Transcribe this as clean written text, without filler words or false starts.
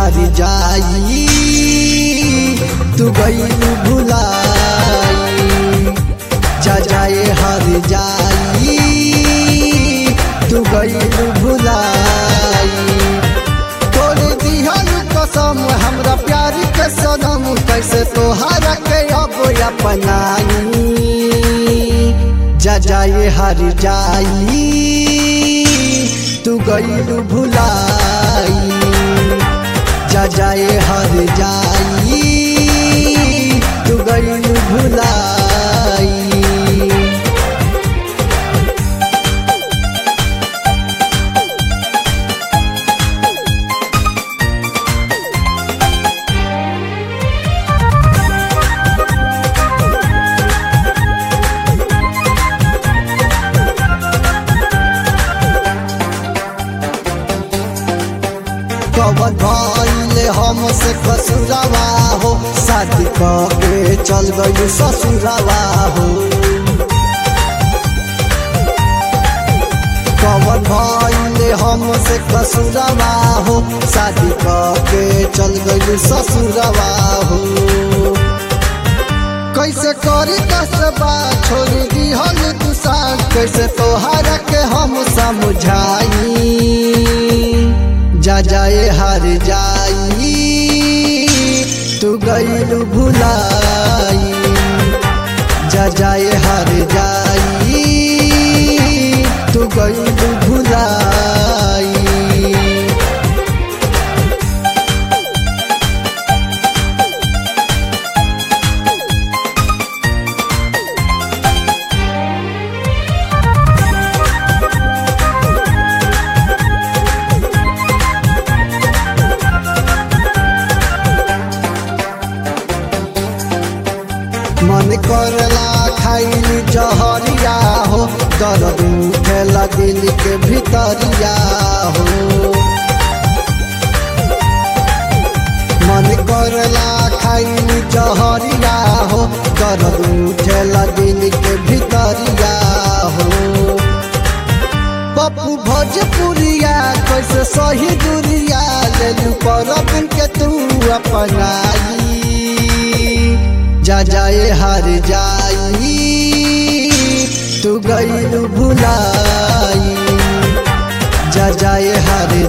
हार जाई तू गइलू भुलाई जा जाए हार जाई तू गइलू भुलाई तोड़ दिहल कसम हमरा प्यार के सनम कैसे तोहरा के अब अपनाई जा जाए हार जाई तू गइलू भुलाई जा जाए हार जाई तू गइलू भुलाई। कवन भइले हमसे कसुरवा हो शादी के चल गई ससुरवा हो कवन भइले हमसे कसुरवा हो शादी के चल गई ससुरवा हो कैसे करी कसबा छोड़ दिहल तुसा कैसे तोहरा के हम समझाई जा जाए हार जाई तू गइलू भुलाई जा जाए हार जाई तू गइलू भुलाई। मन करला खाइली जहरिया हो दर्द उठेला दिल के भीतरिया हो मन करला खाइली जहरिया हो दर्द उठेला दिल के भीतरिया हो पप्पू भोजपुरिया कैसे सही दुरिया लेलू परब के तू अपनाई जा जाए हार जाई तू गइलू भुलाई जा जाए हार